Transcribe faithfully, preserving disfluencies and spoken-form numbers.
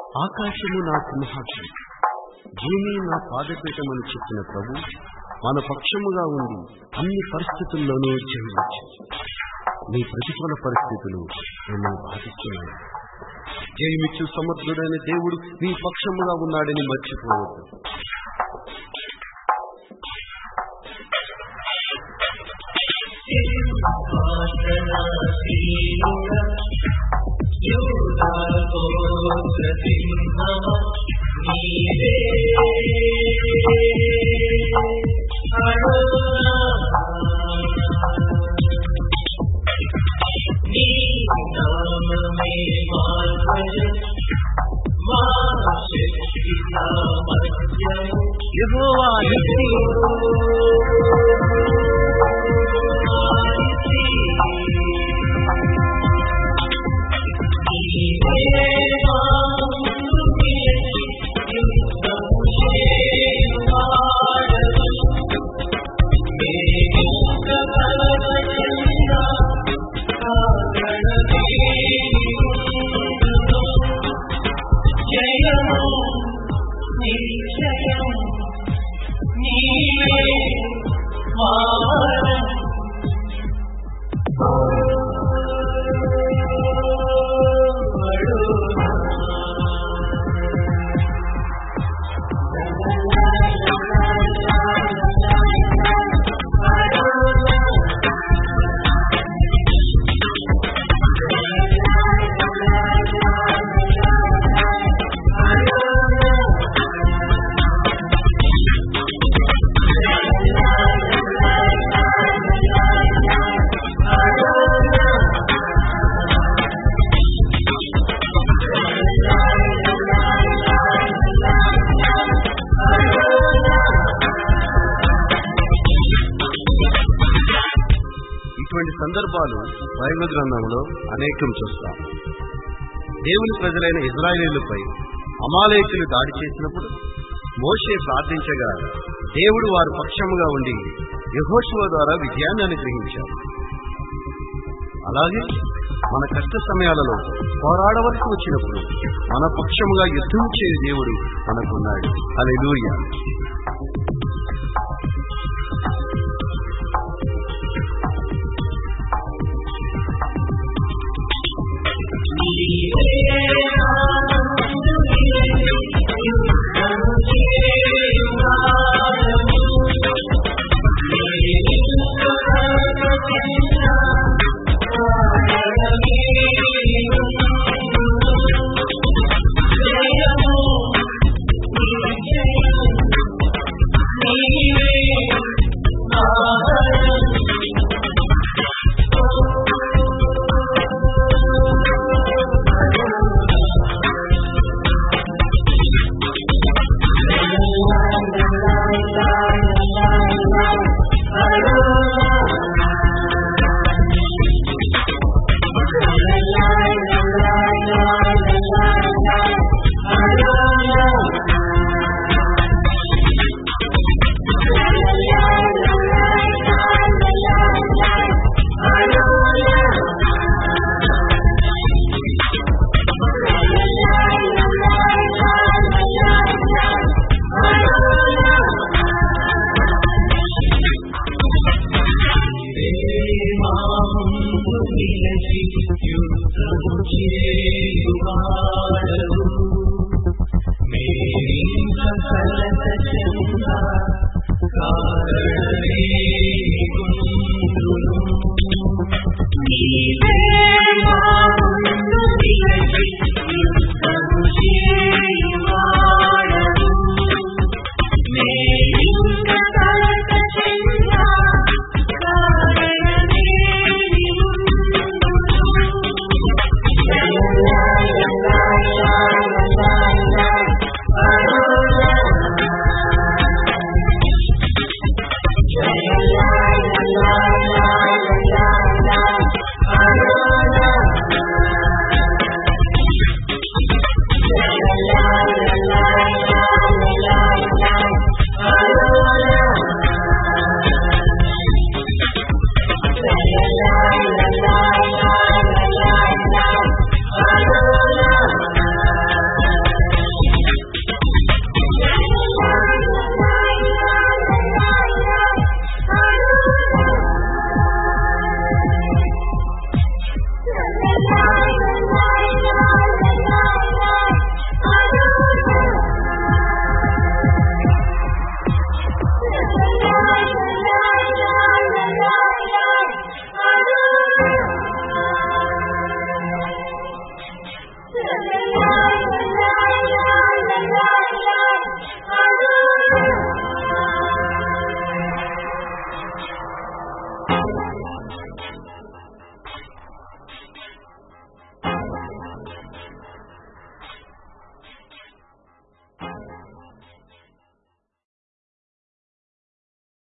ఆకాశము నా సింహాసనం, భూమి నా పాదపీఠమని చెప్పిన ప్రభు మన పక్షముగా ఉండి అన్ని పరిస్థితుల్లోనూ జయించు. నీ ప్రతికూల పరిస్థితులు నిన్ను బాధిస్తున్నాయి. జయమిచ్చు సమర్థుడైన దేవుడు నీ పక్షముగా ఉన్నాడని మర్చిపోవద్దు. యెహోవా నిత్య సందర్భాలు బైబిల్ గ్రంథంలో అనేకం చూస్తాం. దేవుని ప్రజలైన ఇశ్రాయేలీయులపై అమాలేకులు దాడి చేసినప్పుడు మోషే ప్రార్థించగా దేవుడు వారి పక్షముగా ఉండి యెహోషువ ద్వారా విజయాన్ని అనుగ్రహించారు. అలాగే మన కష్ట సమయాలలో పోరాడవలసి వచ్చినప్పుడు మన పక్షముగా యుద్ధం చేసే దేవుడు మనకున్నాడు. హల్లెలూయా. You